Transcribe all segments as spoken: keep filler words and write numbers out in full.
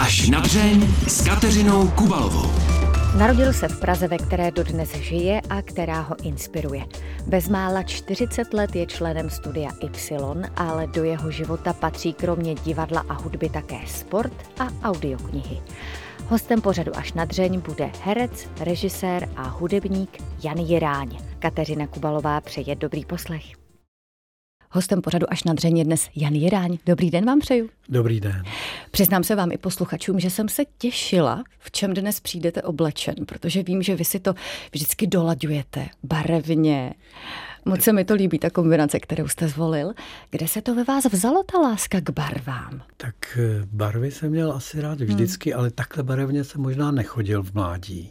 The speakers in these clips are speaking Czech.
Až na dřeň s Kateřinou Kubalovou. Narodil se v Praze, ve které dodnes žije a která ho inspiruje. Bezmála čtyřicet let je členem Studia Y, ale do jeho života patří kromě divadla a hudby také sport a audioknihy. Hostem pořadu Až na dřeň bude herec, režisér a hudebník Jan Jiráň. Kateřina Kubalová přeje dobrý poslech. Hostem pořadu Až na dřeň je dnes Jan Jiráň. Dobrý den vám přeju. Dobrý den. Přiznám se vám i posluchačům, že jsem se těšila, v čem dnes přijdete oblečen, protože vím, že vy si to vždycky dolaďujete barevně. Moc se mi to líbí, ta kombinace, kterou jste zvolil. Kde se to ve vás vzalo, ta láska k barvám? Tak barvy jsem měl asi rád vždycky, hmm. ale takhle barevně jsem možná nechodil v mládí.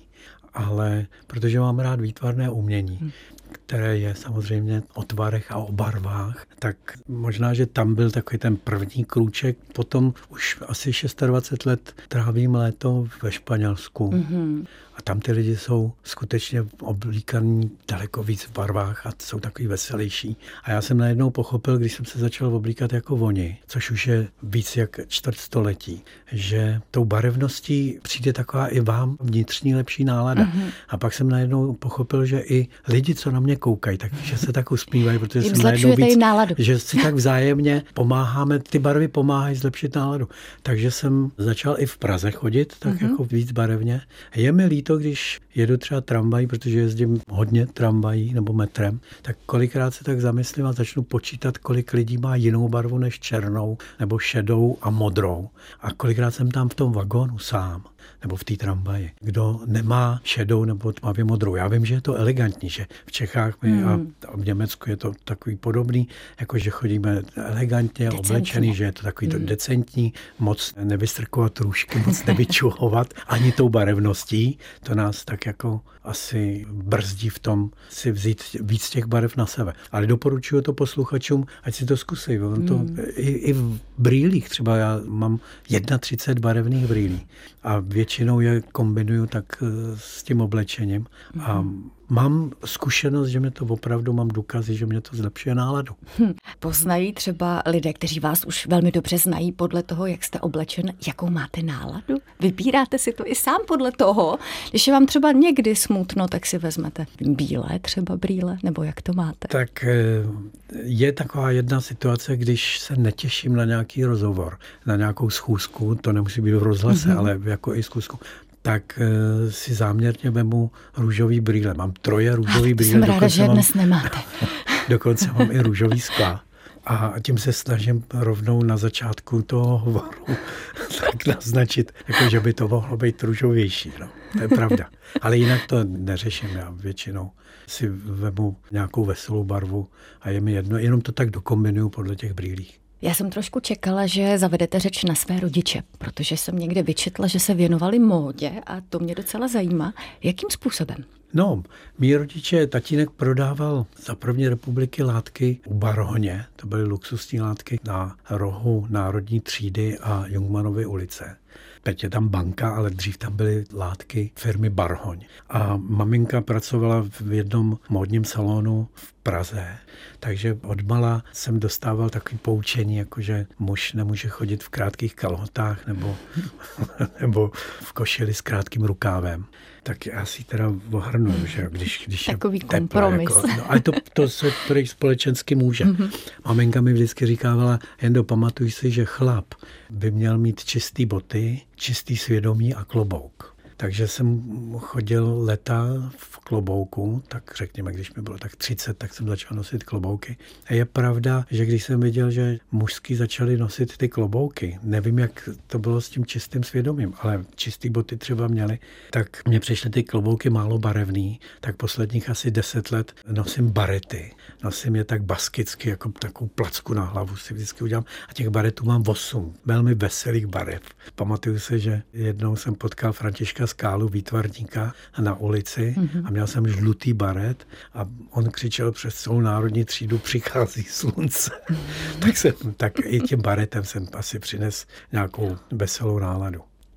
Ale protože mám rád výtvarné umění, hmm. které je samozřejmě o tvarech a o barvách, tak možná, že tam byl takový ten první krůček. Potom už asi dvacet šest let trávím léto ve Španělsku. Mm-hmm. A tam ty lidi jsou skutečně oblíkaní daleko víc v barvách a jsou takový veselější. A já jsem najednou pochopil, když jsem se začal oblíkat jako oni, což už je víc jak čtvrtstoletí, že tou barevností přijde taková i vám vnitřní lepší nálada. Mm-hmm. A pak jsem najednou pochopil, že i lidi, co na mě koukají, takže se tak usmívají, protože jsem najednou víc, že si tak vzájemně pomáháme, ty barvy pomáhají zlepšit náladu. Takže jsem začal i v Praze chodit, tak mm-hmm. jako víc barevně. Je mi líto, když jedu třeba tramvají, protože jezdím hodně tramvají nebo metrem, tak kolikrát se tak zamyslím a začnu počítat, kolik lidí má jinou barvu než černou nebo šedou a modrou. A kolikrát jsem tam v tom vagónu sám nebo v té tramvaji, kdo nemá šedou nebo tmavě modrou. Já vím, že je to elegantní, že v Čechách my hmm. a v Německu je to takový podobný, jako že chodíme elegantně decentně oblečený, že je to takový hmm. decentní, moc nevystrkovat růžky, moc nevyčuhovat ani tou barevností. To nás tak jako asi brzdí v tom si vzít víc těch barev na sebe. Ale doporučuji to posluchačům, ať si to zkusí. Hmm. To, i, I v brýlích, třeba já mám třicet jedna barevných brýlí a většinou je kombinuju tak s tím oblečením. Hmm. A mám zkušenost, že mě to opravdu, mám důkazy, že mě to zlepšuje náladu. Hm. Poznají třeba lidé, kteří vás už velmi dobře znají podle toho, jak jste oblečen, jakou máte náladu? Vybíráte si to i sám podle toho? Když je vám třeba někdy smutno, tak si vezmete bílé třeba brýle, nebo jak to máte? Tak je taková jedna situace, když se netěším na nějaký rozhovor, na nějakou schůzku, to nemusí být v rozhlase, mm-hmm. ale jako i schůzku, tak uh, si záměrně vemu růžový brýle. Mám troje růžový brýle. Jsem ráda, že dnes nemáte. Dokonce mám i růžový skla. A tím se snažím rovnou na začátku toho hovoru tak naznačit, jako že by to mohlo být růžovější. No. To je pravda. Ale jinak to neřeším. Já většinou si vemu nějakou veselou barvu a je mi jedno. Jenom to tak dokombinuju podle těch brýlích. Já jsem trošku čekala, že zavedete řeč na své rodiče, protože jsem někde vyčetla, že se věnovali módě a to mě docela zajímá. Jakým způsobem? No, mý rodiče, tatínek prodával za první republiky látky u Barhoně, to byly luxusní látky na rohu Národní třídy a Jungmannovy ulice. Teď je tam banka, ale dřív tam byly látky firmy Barhoň. A maminka pracovala v jednom módním salonu v Praze, takže odmala jsem dostával takový poučení, jakože muž nemůže chodit v krátkých kalhotách nebo, nebo v košili s krátkým rukávem. Tak já si teda ohrnu, že když, když takový je teplo, kompromis. Jako, no, ale to, to se prý společensky může. Mm-hmm. Maminka mi vždycky říkávala, jen pamatuj si, že chlap by měl mít čistý boty, čistý svědomí a klobouk. Takže jsem chodil leta v klobouku, tak řekněme, když mi bylo tak třicet, tak jsem začal nosit klobouky. A je pravda, že když jsem viděl, že mužský začali nosit ty klobouky, nevím, jak to bylo s tím čistým svědomím, ale čistý boty třeba měli, tak mně přišly ty klobouky málo barevný, tak posledních asi deset let nosím barety. Nosím je tak baskicky, jako takovou placku na hlavu si vždycky udělám. A těch baretů mám osm, velmi veselých barev. Pamatuju se, že jednou jsem potkal Františka Skálu, výtvarníka, na ulici mm-hmm. a měl jsem žlutý baret a on křičel přes celou Národní třídu, přichází slunce. Mm-hmm. tak, jsem, tak i tím baretem jsem asi přines nějakou veselou náladu.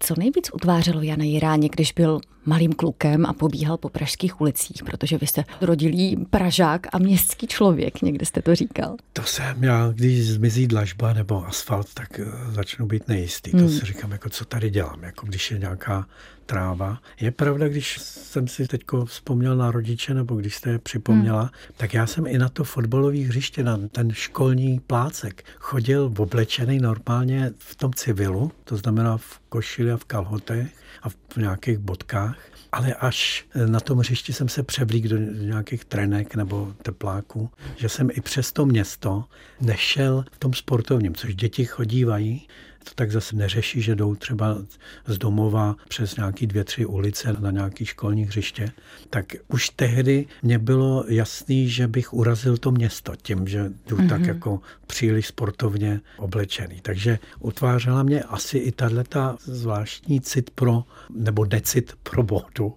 Co nejvíc utvářelo Jana Jiráně, když byl malým klukem a pobíhal po pražských ulicích, protože vy jste rodilý Pražák a městský člověk, někde jste to říkal. To jsem já, když zmizí dlažba nebo asfalt, tak začnu být nejistý. To hmm. si říkám, jako co tady dělám, jako když je nějaká tráva. Je pravda, když jsem si teďko vzpomněl na rodiče, nebo když jste je připomněla, hmm. tak já jsem i na to fotbalové hřiště, na ten školní plácek chodil oblečený normálně v tom civilu, to znamená v košili a v kalhotech a v nějakých bodkách, ale až na tom hřišti jsem se převlík do nějakých trenek nebo tepláků, že jsem i přes to město nešel v tom sportovním, což děti chodívají, to tak zase neřeší, že jdou třeba z domova přes nějaký dvě, tři ulice na nějaký školní hřiště, tak už tehdy mě bylo jasný, že bych urazil to město tím, že jdu mm-hmm. tak jako příliš sportovně oblečený. Takže utvářela mě asi i tato zvláštní cit pro, nebo decit pro módu.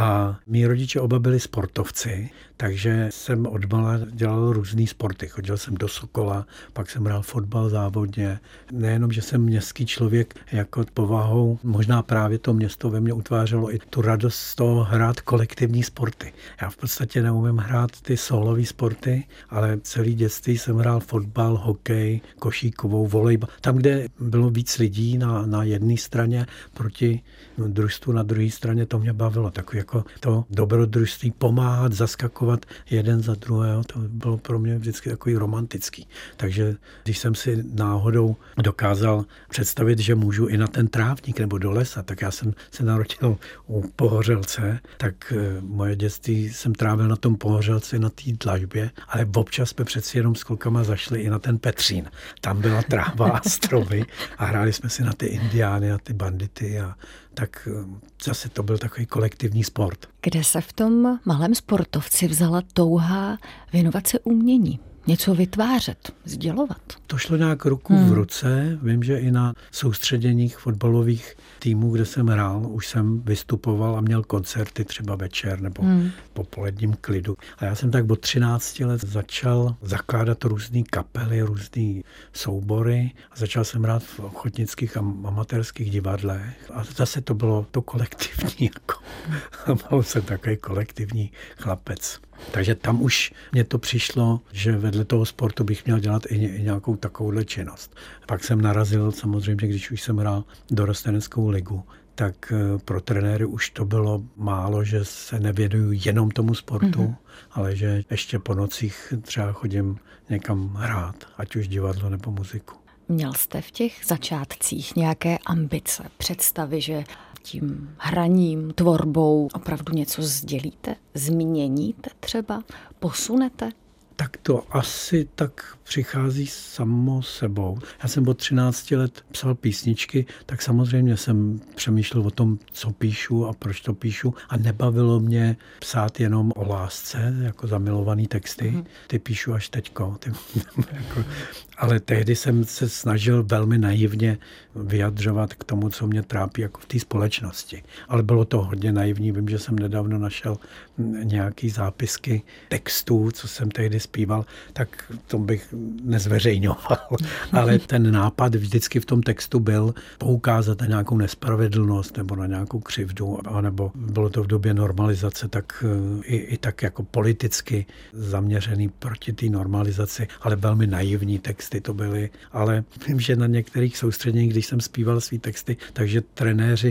A mý rodiče oba byli sportovci, takže jsem odmala dělal různý sporty. Chodil jsem do Sokola, pak jsem hrál fotbal závodně. Nejenom, že jsem městský člověk jako povahou, možná právě to město ve mně utvářelo i tu radost z toho hrát kolektivní sporty. Já v podstatě neumím hrát ty solový sporty, ale celý dětství jsem hrál fotbal, hokej, košíkovou, volejbal. Tam, kde bylo víc lidí na, na jedné straně proti družstvu na druhé straně, to mě bavilo. Takový jako to dobrodružství, pomáhat, zaskakovat jeden za druhého, to bylo pro mě vždycky takový romantický. Takže když jsem si náhodou dokázal představit, že můžu i na ten trávník nebo do lesa, tak já jsem se narodil u Pohořelce, tak moje dětství jsem trávil na tom Pohořelci, na té dlažbě, ale občas jsme přeci jenom s klukama zašli i na ten Petřín. Tam byla tráva a stromy a hráli jsme si na ty indiány a ty bandity a tak zase to byl takový kolektivní sport. Kde se v tom malém sportovci vzala touha věnovat se umění? Něco vytvářet, sdělovat? To šlo nějak ruku hmm. v ruce. Vím, že i na soustředěních fotbalových týmů, kde jsem hrál, už jsem vystupoval a měl koncerty třeba večer nebo hmm. po poledním klidu. A já jsem tak od třinácti let začal zakládat různé kapely, různé soubory a začal jsem hrát v ochotnických a amatérských divadlech. A zase to bylo to kolektivní. Jako. Byl jsem takový kolektivní chlapec. Takže tam už mě to přišlo, že vedle toho sportu bych měl dělat i, i nějakou takovouhle činnost. Pak jsem narazil samozřejmě, když už jsem hrál dorosteneckou ligu, tak pro trenéry už to bylo málo, že se nevěnuju jenom tomu sportu, mm-hmm. ale že ještě po nocích třeba chodím někam hrát, ať už divadlo nebo muziku. Měl jste v těch začátcích nějaké ambice, představy, že tím hraním, tvorbou opravdu něco sdělíte, změníte třeba, posunete? Tak to asi tak přichází samo sebou. Já jsem od třinácti let psal písničky, tak samozřejmě jsem přemýšlel o tom, co píšu a proč to píšu. A nebavilo mě psát jenom o lásce, jako zamilovaný texty. Mm. Ty píšu až teďko. Ty, jako, ale tehdy jsem se snažil velmi naivně vyjadřovat k tomu, co mě trápí jako v té společnosti. Ale bylo to hodně naivní. Vím, že jsem nedávno našel nějaký zápisky textů, co jsem tehdy zpíval, tak to bych nezveřejňoval. Ale ten nápad vždycky v tom textu byl poukázat na nějakou nespravedlnost nebo na nějakou křivdu, nebo bylo to v době normalizace, tak i, i tak jako politicky zaměřený proti té normalizaci, ale velmi naivní texty to byly. Ale vím, že na některých soustředěních, když jsem zpíval svý texty, takže trenéři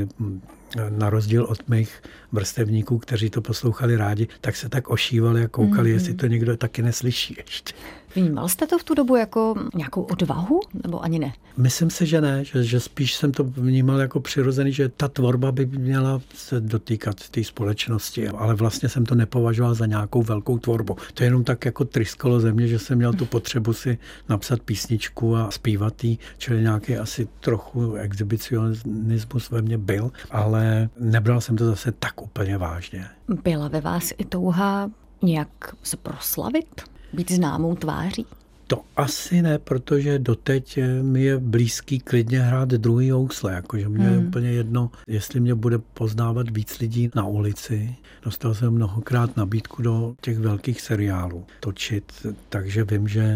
na rozdíl od mých vrstevníků, kteří to poslouchali rádi, tak se tak ošívali a koukali, mm-hmm. jestli to někdo taky neslyší ještě. Vnímal jste to v tu dobu jako nějakou odvahu, nebo ani ne? Myslím si, že ne, že, že spíš jsem to vnímal jako přirozený, že ta tvorba by měla se dotýkat té společnosti, ale vlastně jsem to nepovažoval za nějakou velkou tvorbu. To je jenom tak jako tryskalo ze mě, že jsem měl tu potřebu si napsat písničku a zpívat jí, čili nějaký asi trochu exhibicionismus ve mně byl, ale nebral jsem to zase tak úplně vážně. Byla ve vás i touha nějak se proslavit? Být známou tváří? To asi ne, protože doteď mi je blízký klidně hrát druhý housle, jakože mě hmm. je úplně jedno, jestli mě bude poznávat víc lidí na ulici. Dostal jsem mnohokrát nabídku do těch velkých seriálů točit, takže vím, že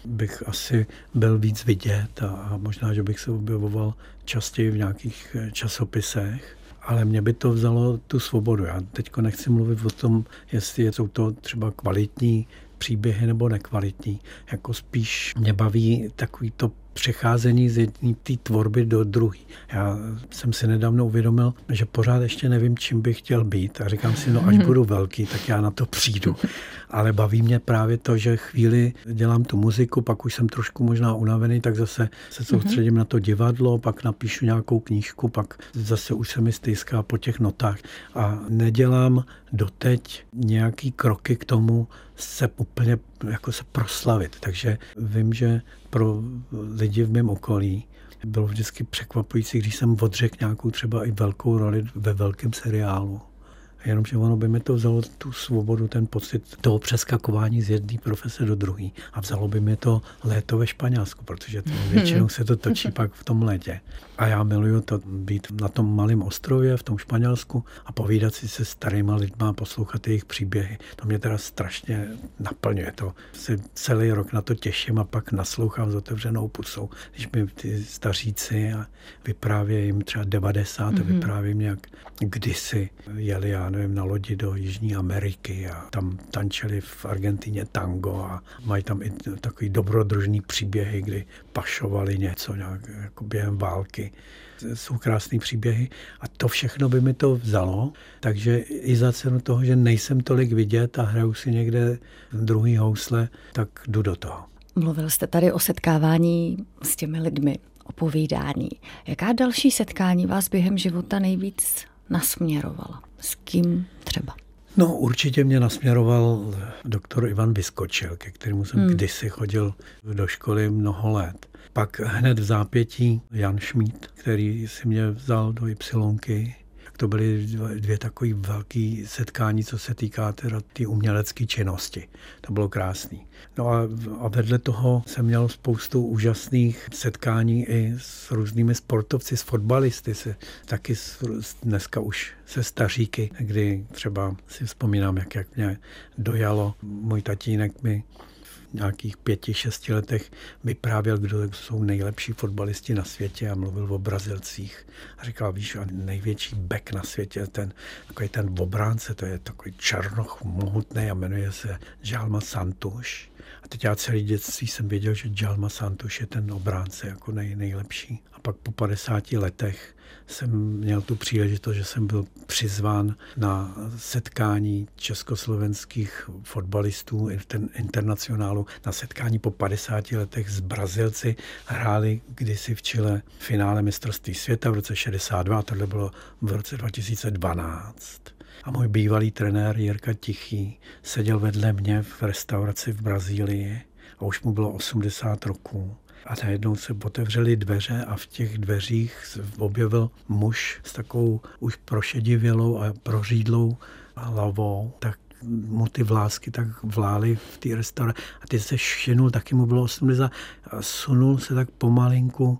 bych asi byl víc vidět a, a možná, že bych se objevoval častěji v nějakých časopisech. Ale mě by to vzalo tu svobodu. Já teď nechci mluvit o tom, jestli jsou to třeba kvalitní příběhy nebo nekvalitní. Jako spíš mě baví takový to přecházení z jedné té tvorby do druhé. Já jsem si nedávno uvědomil, že pořád ještě nevím, čím bych chtěl být a říkám si, no až budu velký, tak já na to přijdu. Ale baví mě právě to, že chvíli dělám tu muziku, pak už jsem trošku možná unavený, tak zase se soustředím na to divadlo, pak napíšu nějakou knížku, pak zase už se mi stýská po těch notách a nedělám doteď nějaký kroky k tomu se úplně jako se proslavit. Takže vím, že pro lidi v mém okolí bylo vždycky překvapující, když jsem odřekl nějakou třeba i velkou roli ve velkém seriálu. Jenomže ono by mi to vzalo tu svobodu, ten pocit toho přeskakování z jedné profese do druhé. A vzalo by mi to léto ve Španělsku, protože většinou se to točí pak v tom létě. A já miluju to být na tom malém ostrově v tom Španělsku a povídat si se starýma lidma a poslouchat jejich příběhy. To mě teda strašně naplňuje. To se celý rok na to těším a pak naslouchám s otevřenou pusou. Když mi ty staříci a vyprávějí jim třeba devadesát a vyprávějí mě, jak kdysi jeli, já nevím, na lodi do Jižní Ameriky a tam tančili v Argentině tango a mají tam i takový dobrodružný příběhy, kdy pašovali něco nějak jako během války. Jsou krásný příběhy a to všechno by mi to vzalo, takže i za cenu toho, že nejsem tolik vidět a hraju si někde druhý housle, tak jdu do toho. Mluvil jste tady o setkávání s těmi lidmi, o povídání. Jaká další setkání vás během života nejvíc nasměrovala? S kým třeba? No určitě mě nasměroval doktor Ivan Vyskočil, ke kterému jsem hmm. kdysi chodil do školy mnoho let. Pak hned v zápětí Jan Šmíd, který si mě vzal do Ypsilonky. To byly dvě takové velké setkání, co se týká teda ty umělecké činnosti. To bylo krásný. No a, a vedle toho jsem měl spoustu úžasných setkání i s různými sportovci, s fotbalisty, se, taky s, dneska už se staříky, kdy třeba si vzpomínám, jak, jak mě dojalo. Můj tatínek mi nějakých pěti, šesti letech vyprávěl, kdo jsou nejlepší fotbalisti na světě a mluvil o Brazilcích. A říkal, víš, největší bek na světě, ten, takový ten obránce, to je takový černoch, mohutný a jmenuje se Djalma Santos. A teď já celý dětství jsem věděl, že Djalma Santos je ten obránce jako nej, nejlepší. A pak po padesáti letech jsem měl tu příležitost, že jsem byl přizván na setkání československých fotbalistů internacionálu, na setkání po padesáti letech s Brazilci. Hráli kdysi v Chile finále mistrovství světa v roce šedesát dva, a tohle bylo v roce dva tisíce dvanáct. A můj bývalý trenér Jirka Tichý seděl vedle mě v restauraci v Brazílii a už mu bylo osmdesát roků. A najednou se otevřely dveře a v těch dveřích se objevil muž s takovou už prošedivělou a prořídlou hlavou, tak mu ty vlásky tak vlály v té restauraci. A ty se šinul, taky mu bylo osmdesát a sunul se tak pomalinku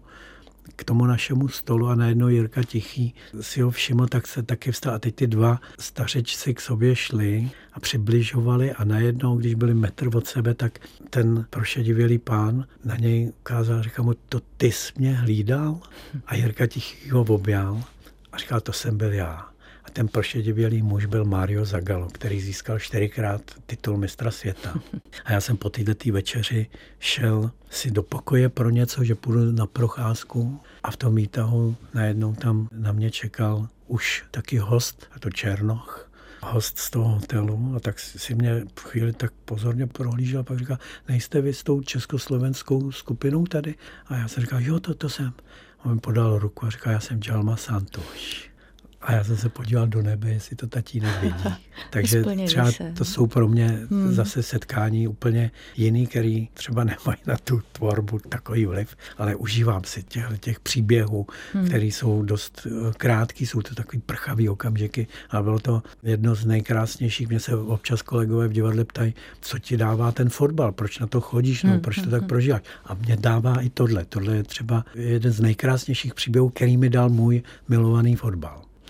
k tomu našemu stolu a najednou Jirka Tichý si ho všiml, tak se taky vstal. A teď ty dva stařečci k sobě šli a přibližovali a najednou, když byli metr od sebe, tak ten prošedivělý pán na něj ukázal, říkal mu, to ty jsi mě hlídal? A Jirka Tichý ho objal a říkal, to jsem byl já. A ten prošedivělý muž byl Mario Zagallo, který získal čtyřikrát titul mistra světa. A já jsem po této večeři šel si do pokoje pro něco, že půjdu na procházku a v tom výtahu najednou tam na mě čekal už taky host, a to Černoch, host z toho hotelu, a tak si mě v chvíli tak pozorně prohlížel a pak říkal, nejste vy s tou československou skupinou tady? A já jsem říkal, jo, to, to jsem. A on mi podal ruku a říkal, já jsem Djalma Santos. A já jsem se podíval do nebe, jestli to tatínek vidí. Takže třeba to jsou pro mě hmm. zase setkání úplně jiný, který třeba nemají na tu tvorbu takový vliv, ale užívám si těch, těch příběhů, hmm. které jsou dost krátký, jsou to takový prchavý okamžiky, ale bylo to jedno z nejkrásnějších. Mě se občas kolegové v divadle ptají, co ti dává ten fotbal, proč na to chodíš, no, proč to tak prožíváš. A mě dává i tohle. Tohle je třeba jeden z nejkrásnějších příběhů, který mi dal můj milovaný fotbal.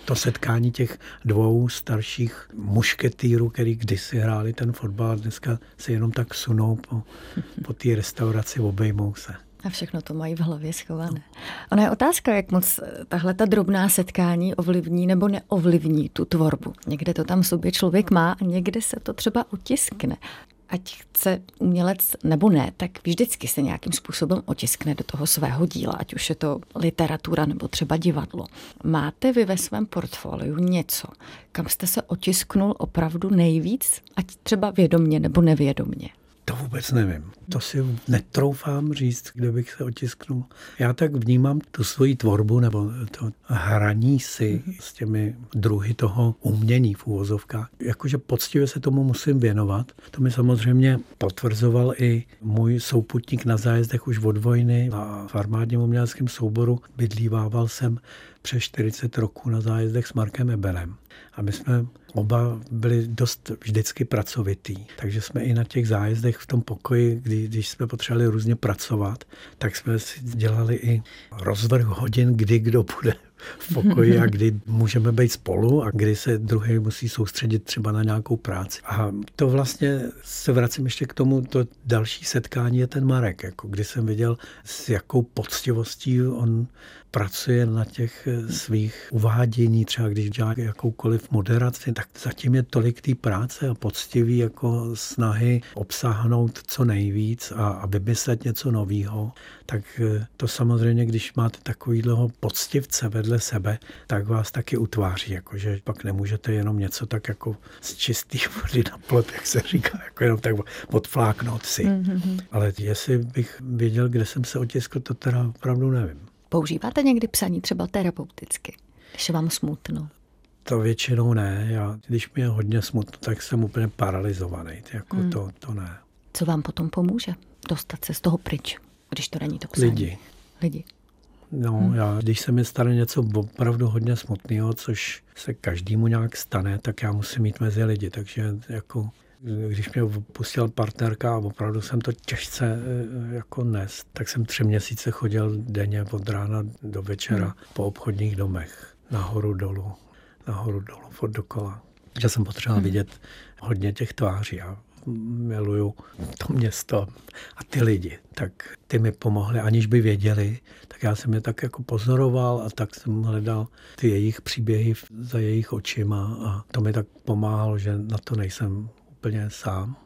to setkání těch dvou starších mušketýrů, který kdysi hráli ten fotbal, dneska se jenom tak sunou po, po té restauraci, obejmou se. A všechno to mají v hlavě schované. Ona je otázka, jak moc tahle ta drobná setkání ovlivní nebo neovlivní tu tvorbu. Někde to tam v sobě člověk má a někde se to třeba otiskne. Ať chce umělec nebo ne, tak vždycky se nějakým způsobem otiskne do toho svého díla, ať už je to literatura nebo třeba divadlo. Máte vy ve svém portfoliu něco, kam jste se otisknul opravdu nejvíc, ať třeba vědomně nebo nevědomně? To vůbec nevím. To si netroufám říct, kde bych se otisknul. Já tak vnímám tu svoji tvorbu nebo to hraní si s těmi druhy toho umění v úvozovkách. Jakože poctivě se tomu musím věnovat. To mi samozřejmě potvrzoval i můj souputník na zájezdech už od vojny. A v armádním uměleckém souboru bydlívával jsem přes čtyřicet roků na zájezdech s Markem Ebelem. A my jsme oba byli dost vždycky pracovitý. Takže jsme i na těch zájezdech v tom pokoji, kdy, když jsme potřebovali různě pracovat, tak jsme si dělali i rozvrh hodin, kdy kdo bude v pokoji a kdy můžeme být spolu a kdy se druhý musí soustředit třeba na nějakou práci. A to vlastně se vracím ještě k tomu, to další setkání je ten Marek, jako kdy jsem viděl, s jakou poctivostí on pracuje na těch svých uvádění, třeba když dělá jakoukoliv moderaci, tak zatím je tolik té práce a poctivý jako snahy obsáhnout co nejvíc a, a vymyslet něco nového. Tak to samozřejmě, když máte takovýhleho poctivce vedle sebe, tak vás taky utváří, jakože pak nemůžete jenom něco tak jako z čistý vody na plot, jak se říká, jako jenom tak odfláknout si. Mm-hmm. Ale jestli bych věděl, kde jsem se otiskl, to teda opravdu nevím. Používáte někdy psaní třeba terapeuticky, když je vám smutno? To většinou ne. Já, když mi je hodně smutno, tak jsem úplně paralizovaný. Jako hmm. to, to ne. Co vám potom pomůže dostat se z toho pryč, když to není to psaní? Lidi. Lidi. No, hmm. já, když se mi stane něco opravdu hodně smutného, což se každému nějak stane, tak já musím jít mezi lidi. Takže jako když mě opustila partnerka a opravdu jsem to těžce jako nes, tak jsem tři měsíce chodil denně od rána do večera hmm. po obchodních domech. Nahoru dolů, nahoru dolů, od dokola. Já jsem potřeboval hmm. vidět hodně těch tváří a miluju to město a ty lidi. Tak ty mi pomohli, aniž by věděli, tak já jsem je tak jako pozoroval a tak jsem hledal ty jejich příběhy za jejich očima a to mi tak pomáhalo, že na to nejsem úplně sám.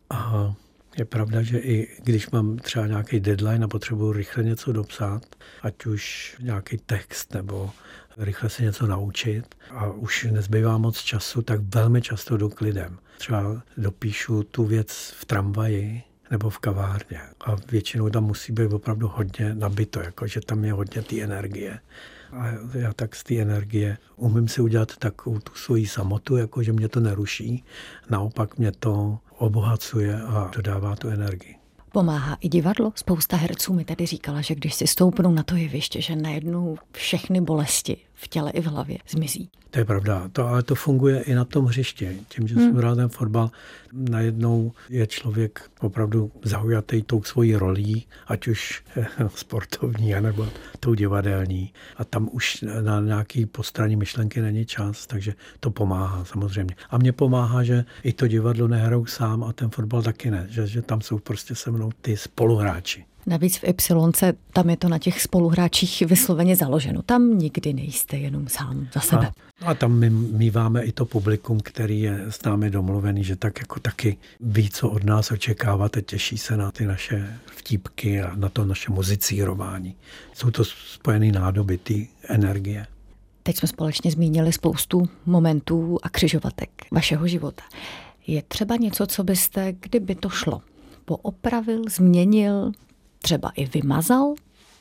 A je pravda, že i když mám třeba nějaký deadline a potřebuji rychle něco dopsat, ať už nějaký text nebo rychle se něco naučit a už nezbývá moc času, tak velmi často jdu k lidem. Třeba dopíšu tu věc v tramvaji nebo v kavárně a většinou tam musí být opravdu hodně nabito, jakože tam je hodně té energie. A já tak z té energie umím si udělat takovou tu svoji samotu, jakože mě to neruší, naopak mě to obohacuje a dodává tu energii. Pomáhá i divadlo. Spousta herců mi tady říkala, že když si stoupnou na to jeviště, že najednou všechny bolesti v těle i v hlavě zmizí. To je pravda, to, ale to funguje i na tom hřišti. Tím, že hmm. jsem hrál ten fotbal, najednou je člověk opravdu zaujatý tou svojí rolí, ať už sportovní, nebo tou divadelní. A tam už na nějaký postranní myšlenky není čas, takže to pomáhá samozřejmě. A mně pomáhá, že i to divadlo nehraju sám a ten fotbal taky ne, že, že tam jsou prostě se mnou ty spoluhráči. Navíc v Ypsilonce, tam je to na těch spoluhráčích vysloveně založeno. Tam nikdy nejste jenom sám za sebe. A, a tam my míváme i to publikum, který je s námi domluvený, že tak jako taky ví, co od nás očekávat a těší se na ty naše vtípky a na to naše muzicírování. Jsou to spojené nádoby, ty energie. Teď jsme společně zmínili spoustu momentů a křižovatek vašeho života. Je třeba něco, co byste, kdyby to šlo, poopravil, změnil, třeba i vymazal?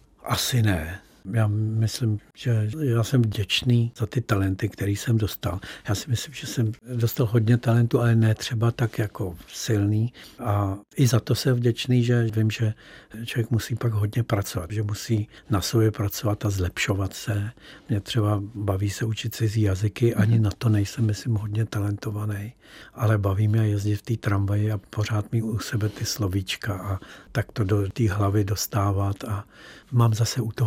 Asi ne. Já myslím, že já jsem vděčný za ty talenty, které jsem dostal. Já si myslím, že jsem dostal hodně talentu, ale ne třeba tak jako silný. A i za to jsem vděčný, že vím, že člověk musí pak hodně pracovat, že musí na sobě pracovat a zlepšovat se. Mě třeba baví se učit cizí jazyky, ani na to nejsem, myslím, hodně talentovaný. Ale baví mě jezdit v té tramvaji a pořád mít u sebe ty slovíčka a tak to do té hlavy dostávat. A mám zase u toho ty lidi,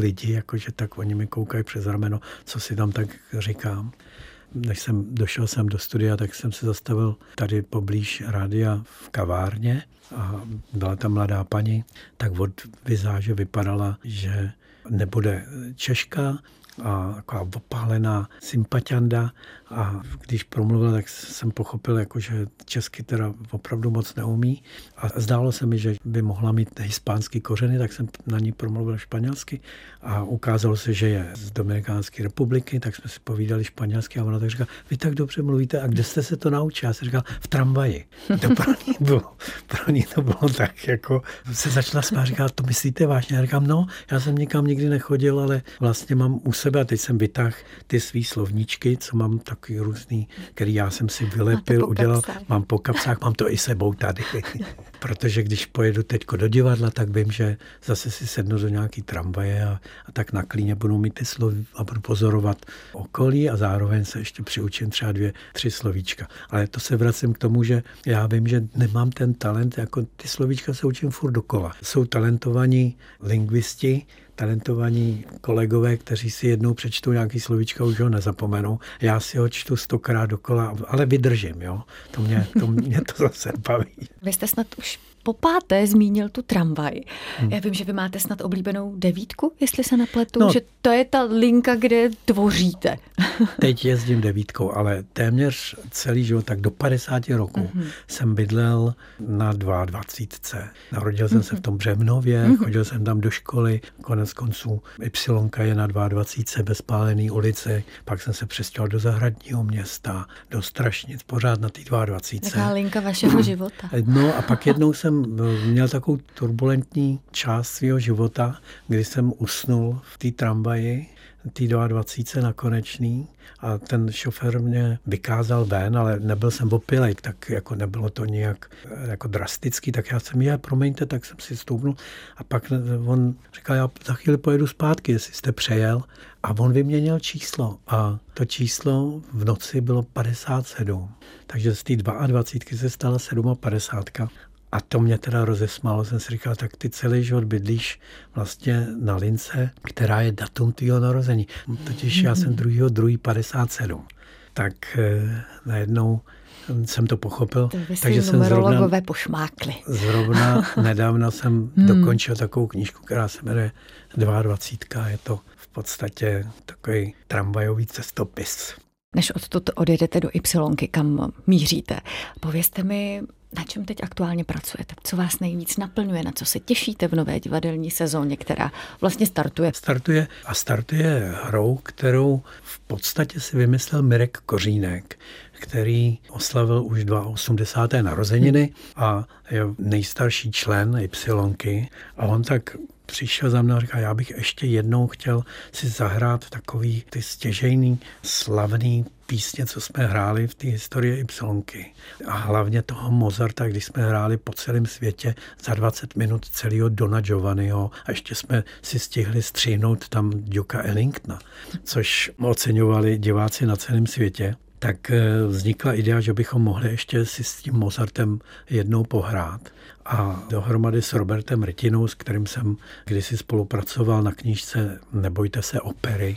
lidi, jakože tak oni mi koukají přes rameno, co si tam tak říkám. Než jsem došel sem do studia, tak jsem se zastavil tady poblíž rádia v kavárně a byla tam mladá paní, tak od vizáže vypadala, že nebude Češka, a taková opálená sympatianda a když promluvila, tak jsem pochopil, jako, že česky teda opravdu moc neumí a zdálo se mi, že by mohla mít hispánský kořeny, tak jsem na ní promluvil španělsky a ukázalo se, že je z Dominikánské republiky, tak jsme si povídali španělsky a ona tak říká, vy tak dobře mluvíte a kde jste se to naučil? Já jsem říkal, v tramvaji. To pro ní bylo, pro ní to bylo tak, jako se začala smát, říká, to myslíte vážně? Já říkám, no, já jsem nikam nikdy nechodil, ale vlastně mám u sebe a teď jsem vytáhl ty svý slovníčky, co mám takový různý, který já jsem si vylepil, udělal, mám po kapsách, mám to i sebou tady. Protože když pojedu teďko do divadla, tak vím, že zase si sednu do nějaký tramvaje a, a tak na klíně budu mít ty slovy a budu pozorovat okolí a zároveň se ještě přiučím třeba dvě, tři slovíčka. Ale to se vracím k tomu, že já vím, že nemám ten talent, jako ty slovíčka se učím furt dokola. Jsou talentovaní lingvisti, talentovaní kolegové, kteří si jednou přečtou nějaký slovíčka, už ho nezapomenou. Já si ho čtu stokrát dokola, ale vydržím, jo. To mě to, mě to zase baví. Vy jste snad už po páté zmínil tu tramvaj. Hmm. Já vím, že vy máte snad oblíbenou devítku, jestli se nepletu, no, že to je ta linka, kde tvoříte. Teď jezdím devítkou, ale téměř celý život, tak do padesáti roků mm-hmm. jsem bydlel na dvaadvacítce. Narodil mm-hmm. jsem se v tom Břevnově, mm-hmm. chodil jsem tam do školy, konec konců Y je na dvaadvacítce bez Pálené ulici, pak jsem se přestěhoval do Zahradního Města, do Strašnic, pořád na té dvaadvacítce. Taká linka vašeho života. No a pak jednou jsem měl takovou turbulentní část svého života, kdy jsem usnul v té tramvaji, té dvaadvacítce na Konečný a ten šofér mě vykázal ven, ale nebyl jsem opilej, tak jako nebylo to nějak jako drastický, tak já jsem je, promiňte, tak jsem si stoupnul a pak on říkal, já za chvíli pojedu zpátky, jestli jste přejel a on vyměnil číslo a to číslo v noci bylo padesát sedm, takže z té dvaadvacítky se stala padesát sedm. A to mě teda rozesmálo, jsem si říkal, tak ty celý život bydlíš vlastně na lince, která je datum tvýho narození. Totiž já jsem druhýho druhý padesát sedm. Tak eh, najednou jsem to pochopil. To takže jsem zrovna, pošmákli. zrovna nedávno jsem hmm. dokončil takovou knížku, která se jmenuje dvaadvacítka. Je to v podstatě takový tramvajový cestopis. Než odtud odjedete do Ypsilonky, kam míříte, povězte mi, na čem teď aktuálně pracujete? Co vás nejvíc naplňuje? Na co se těšíte v nové divadelní sezóně, která vlastně startuje? Startuje a startuje hrou, kterou v podstatě si vymyslel Mirek Kořínek, který oslavil už osmdesáté druhé narozeniny a je nejstarší člen Ypsilonky. A on tak přišel za mnou a říkal, já bych ještě jednou chtěl si zahrát takový ty stěžejný, slavný písně, co jsme hráli v té historii Ypsilonky. A hlavně toho Mozarta, když jsme hráli po celém světě za dvacet minut celého Dona Giovanniho a ještě jsme si stihli stříhnout tam Duka Ellingtona, což oceňovali diváci na celém světě. Tak vznikla idea, že bychom mohli ještě si s tím Mozartem jednou pohrát. A dohromady s Robertem Rytinou, s kterým jsem kdysi spolupracoval na knížce Nebojte se opery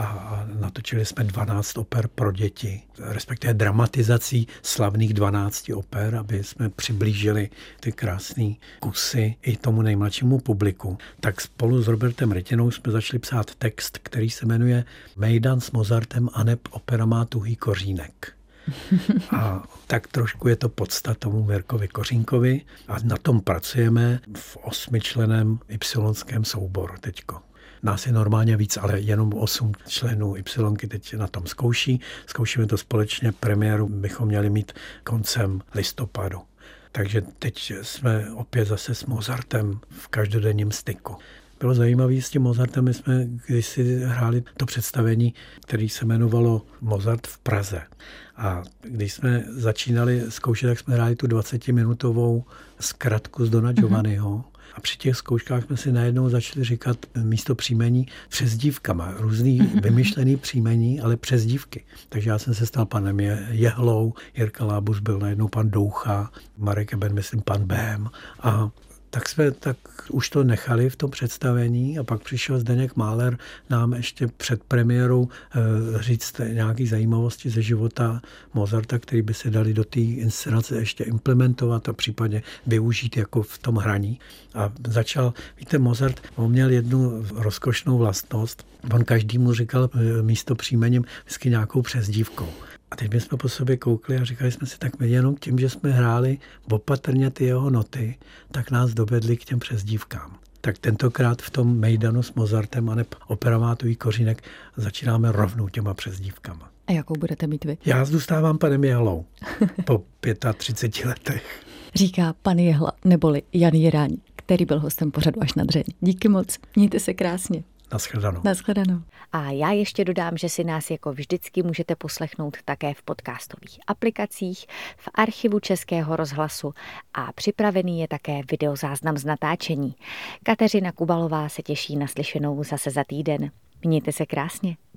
a natočili jsme dvanáct oper pro děti, respektive dramatizací slavných dvanácti oper, aby jsme přiblížili ty krásné kusy i tomu nejmladšímu publiku. Tak spolu s Robertem Rytinou jsme začali psát text, který se jmenuje Mejdan s Mozartem aneb opera má tuhý kořínek. A tak trošku je to podsta tomu Mirkovi Kořínkovi a na tom pracujeme v osmičlenném ypsilonském souboru teďko. Nás je normálně víc, ale jenom osm členů Ypsilonky teď na tom zkouší. Zkoušíme to společně, premiéru bychom měli mít koncem listopadu. Takže teď jsme opět zase s Mozartem v každodenním styku. Bylo zajímavé s tím Mozartem, my jsme kdysi hráli to představení, které se jmenovalo Mozart v Praze. A když jsme začínali zkoušet, tak jsme hráli tu dvacetiminutovou zkratku z Dona Giovanniho. A při těch zkouškách jsme si najednou začali říkat místo příjmení přezdívkama. Různý vymyšlený příjmení, ale přezdívky. Takže já jsem se stal panem Jehlou, Jirka Lábus byl najednou pan Doucha, Marek Eben, myslím, pan Bém. A Tak jsme tak už to nechali v tom představení a pak přišel Zdeněk Máler nám ještě před premiérou e, říct nějaké zajímavosti ze života Mozarta, který by se dali do té inscenace ještě implementovat a případně využít jako v tom hraní. A začal, víte, Mozart, on měl jednu rozkošnou vlastnost, on každému říkal místo příjmením vždycky nějakou přezdívkou. A teď my jsme po sobě koukli a říkali jsme si, tak my jenom tím, že jsme hráli opatrně ty jeho noty, tak nás dovedli k těm přezdívkám. Tak tentokrát v tom Mejdanu s Mozartem a ne Operamátový kořínek začínáme rovnou těma přezdívkama. A jakou budete mít vy? Já zůstávám panem Jehlou po třiceti pěti letech. Říká pan Jehla, neboli Jan Jiráň, který byl hostem pořadu Až na dřeň. Díky moc, mějte se krásně. Naschledanou. Naschledanou. A já ještě dodám, že si nás jako vždycky můžete poslechnout také v podcastových aplikacích, v archivu Českého rozhlasu a připravený je také videozáznam z natáčení. Kateřina Kubalová se těší na slyšenou zase za týden. Mějte se krásně.